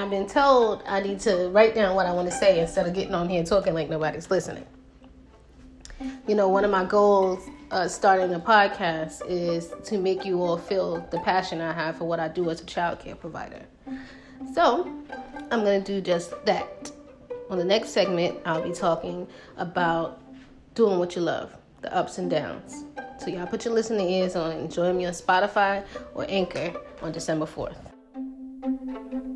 I've been told I need to write down what I want to say instead of getting on here talking like nobody's listening. One of my goals starting a podcast is to make you all feel the passion I have for what I do as a child care provider. So I'm going to do just that. On the next segment, I'll be talking about doing what you love, the ups and downs. So y'all put your listening ears on and join me on Spotify or Anchor on December 4th.